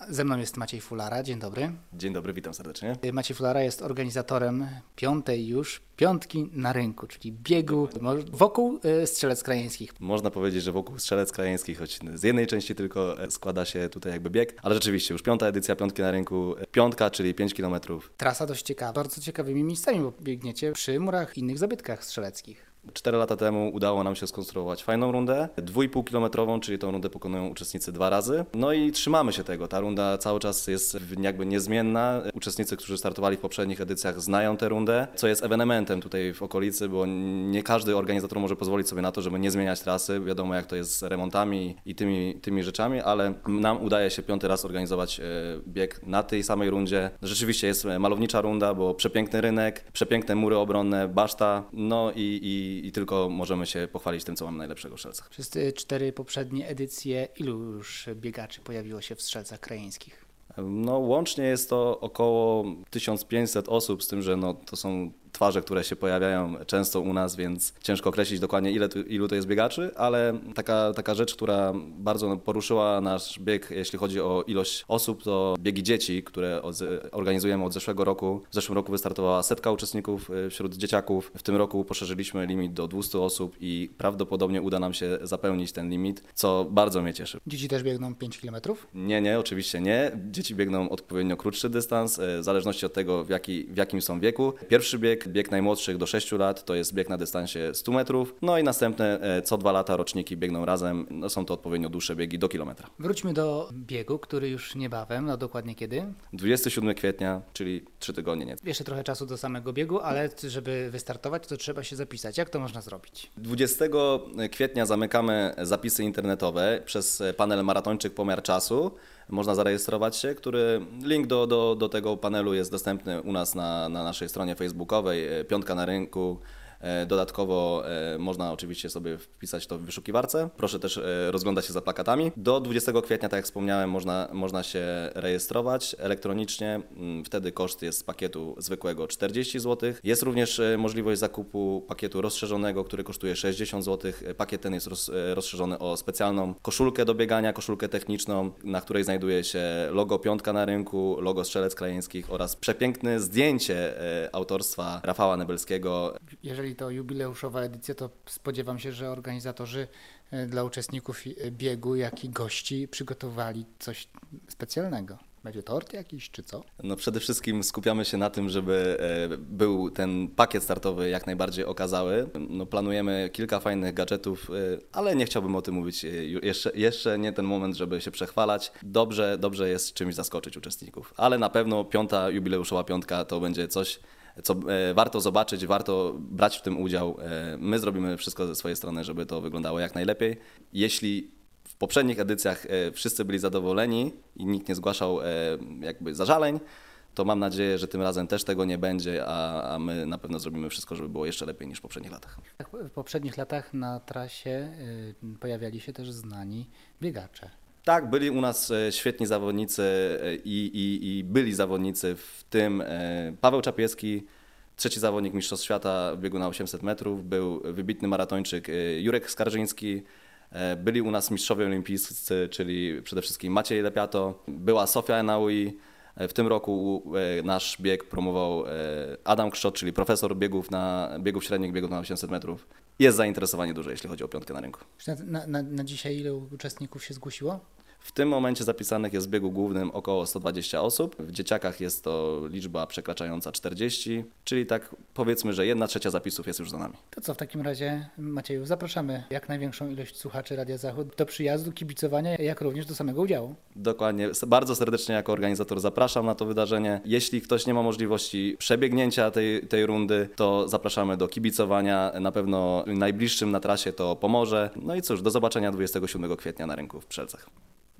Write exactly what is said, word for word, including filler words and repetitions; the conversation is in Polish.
Ze mną jest Maciej Fulara, dzień dobry. Dzień dobry, witam serdecznie. Maciej Fulara jest organizatorem piątej już piątki na rynku, czyli biegu wokół Strzelec Krajeńskich. Można powiedzieć, że wokół Strzelec Krajeńskich, choć z jednej części tylko składa się tutaj jakby bieg, ale rzeczywiście już piąta edycja piątki na rynku, piątka, czyli pięć kilometrów. Trasa dość ciekawa, bardzo ciekawymi miejscami, bo biegniecie przy murach i innych zabytkach strzeleckich. Cztery lata temu udało nam się skonstruować fajną rundę, dwójpółkilometrową, czyli tą rundę pokonują uczestnicy dwa razy. No i trzymamy się tego. Ta runda cały czas jest jakby niezmienna. Uczestnicy, którzy startowali w poprzednich edycjach, znają tę rundę, co jest ewenementem tutaj w okolicy, bo nie każdy organizator może pozwolić sobie na to, żeby nie zmieniać trasy. Wiadomo, jak to jest z remontami i tymi, tymi rzeczami, ale nam udaje się piąty raz organizować bieg na tej samej rundzie. Rzeczywiście jest malownicza runda, bo przepiękny rynek, przepiękne mury obronne, baszta, no i, i I tylko możemy się pochwalić tym, co mamy najlepszego w Strzelcach. Przez te cztery poprzednie edycje ilu już biegaczy pojawiło się w Strzelcach Krajeńskich? No łącznie jest to około tysiąc pięćset osób, z tym, że no, to są twarze, które się pojawiają często u nas, więc ciężko określić dokładnie ile tu, ilu to jest biegaczy, ale taka, taka rzecz, która bardzo poruszyła nasz bieg, jeśli chodzi o ilość osób, to biegi dzieci, które od, organizujemy od zeszłego roku. W zeszłym roku wystartowała setka uczestników wśród dzieciaków. W tym roku poszerzyliśmy limit do dwieście osób i prawdopodobnie uda nam się zapełnić ten limit, co bardzo mnie cieszy. Dzieci też biegną pięć kilometrów? Nie, nie, oczywiście nie. Dzieci biegną odpowiednio krótszy dystans, w zależności od tego, w, jaki, w jakim są wieku. Pierwszy bieg Bieg najmłodszych do sześciu lat to jest bieg na dystansie stu metrów, no i następne co dwa lata roczniki biegną razem, no są to odpowiednio dłuższe biegi do kilometra. Wróćmy do biegu, który już niebawem, no dokładnie kiedy? dwudziestego siódmego kwietnia, czyli trzy tygodnie nie. Jeszcze trochę czasu do samego biegu, ale żeby wystartować, to trzeba się zapisać. Jak to można zrobić? dwudziestego kwietnia zamykamy zapisy internetowe przez panel Maratończyk Pomiar Czasu. Można zarejestrować się, który link do, do, do tego panelu jest dostępny u nas na, na naszej stronie facebookowej, Piątka na rynku. Dodatkowo można oczywiście sobie wpisać to w wyszukiwarce. Proszę też rozglądać się za plakatami. Do dwudziestego kwietnia, tak jak wspomniałem, można, można się rejestrować elektronicznie. Wtedy koszt jest pakietu zwykłego czterdzieści złotych. Jest również możliwość zakupu pakietu rozszerzonego, który kosztuje sześćdziesiąt złotych. Pakiet ten jest roz, rozszerzony o specjalną koszulkę do biegania, koszulkę techniczną, na której znajduje się logo Piątka na rynku, logo Strzelec Krajeńskich oraz przepiękne zdjęcie autorstwa Rafała Nebelskiego. Jeżeli to jubileuszowa edycja, to spodziewam się, że organizatorzy dla uczestników biegu, jak i gości przygotowali coś specjalnego. Będzie tort jakiś, czy co? No przede wszystkim skupiamy się na tym, żeby był ten pakiet startowy jak najbardziej okazały. No planujemy kilka fajnych gadżetów, ale nie chciałbym o tym mówić. Jeszcze, jeszcze nie ten moment, żeby się przechwalać. Dobrze, dobrze jest czymś zaskoczyć uczestników, ale na pewno piąta jubileuszowa piątka to będzie coś, co warto zobaczyć, warto brać w tym udział. My zrobimy wszystko ze swojej strony, żeby to wyglądało jak najlepiej. Jeśli w poprzednich edycjach wszyscy byli zadowoleni i nikt nie zgłaszał jakby zażaleń, to mam nadzieję, że tym razem też tego nie będzie, a, a my na pewno zrobimy wszystko, żeby było jeszcze lepiej niż w poprzednich latach. W poprzednich latach na trasie pojawiali się też znani biegacze. Tak, byli u nas świetni zawodnicy i, i, i byli zawodnicy, w tym Paweł Czapieski, trzeci zawodnik mistrzostw świata w biegu na osiemset metrów, był wybitny maratończyk Jurek Skarżyński, byli u nas mistrzowie olimpijscy, czyli przede wszystkim Maciej Lepiato, była Sofia Enaui. W tym roku nasz bieg promował Adam Kszczot, czyli profesor biegów, na, biegów średnich, biegów na osiemset metrów. Jest zainteresowanie duże, jeśli chodzi o piątkę na rynku. Na, na, na dzisiaj ile uczestników się zgłosiło? W tym momencie zapisanych jest w biegu głównym około sto dwadzieścia osób. W dzieciakach jest to liczba przekraczająca czterdzieści, czyli tak powiedzmy, że jedna trzecia zapisów jest już za nami. To co w takim razie, Macieju, zapraszamy jak największą ilość słuchaczy Radia Zachód do przyjazdu, kibicowania, jak również do samego udziału. Dokładnie. Bardzo serdecznie jako organizator zapraszam na to wydarzenie. Jeśli ktoś nie ma możliwości przebiegnięcia tej, tej rundy, to zapraszamy do kibicowania. Na pewno najbliższym na trasie to Pomorze. No i cóż, do zobaczenia dwudziestego siódmego kwietnia na rynku w Strzelcach.